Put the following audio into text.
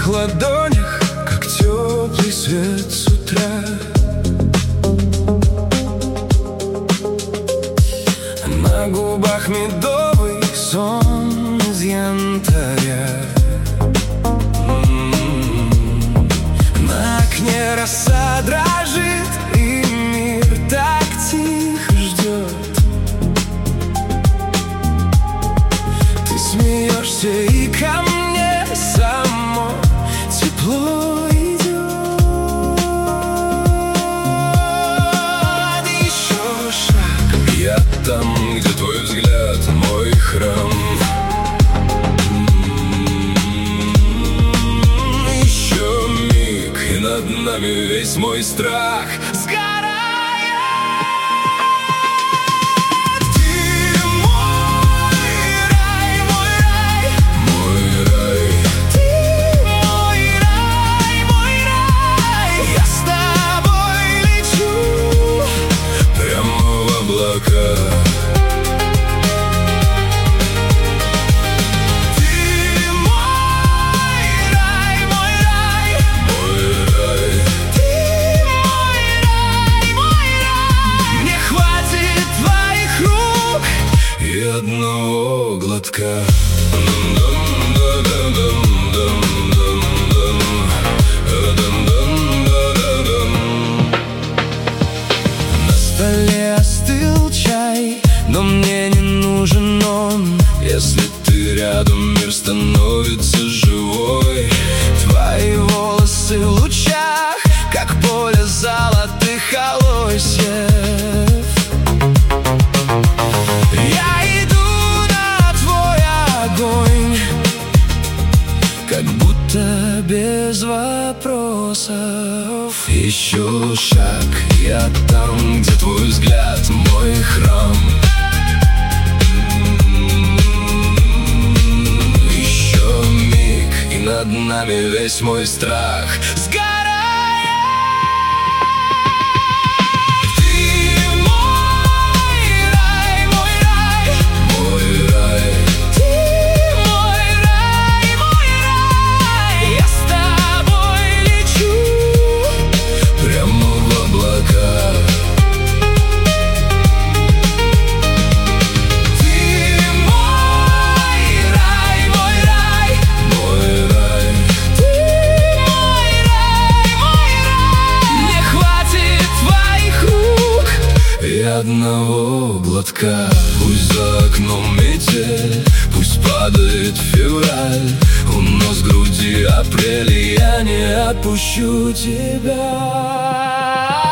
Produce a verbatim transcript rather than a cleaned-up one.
твоих ладонях, как теплый свет с утра. На губах медовый сон из янтаря. М-м-м. На окне роса дрожит, и мир так тихо ждет. Ты смеешься, и ко мне само тепло идет. Еще шаг, я там, где твой взгляд, мой храм. Еще миг, и над нами весь мой страх сгорает. Ты мой рай, мой рай, мой рай. Ты мой рай, мой рай. Я с тобой лечу прямо в облака. Одного глотка. На столе остыл чай, но мне не нужен он. Если ты рядом, мир становится живой. Твои волосы в лучах, как поле золотых колосьев. Как будто без вопросов. Еще шаг, я там, где твой взгляд, мой храм. Еще миг, и над нами весь мой страх сгорает. Одного глотка. Пусть за окном метель, пусть падает февраль, у нас в груди апрель, и я не отпущу тебя.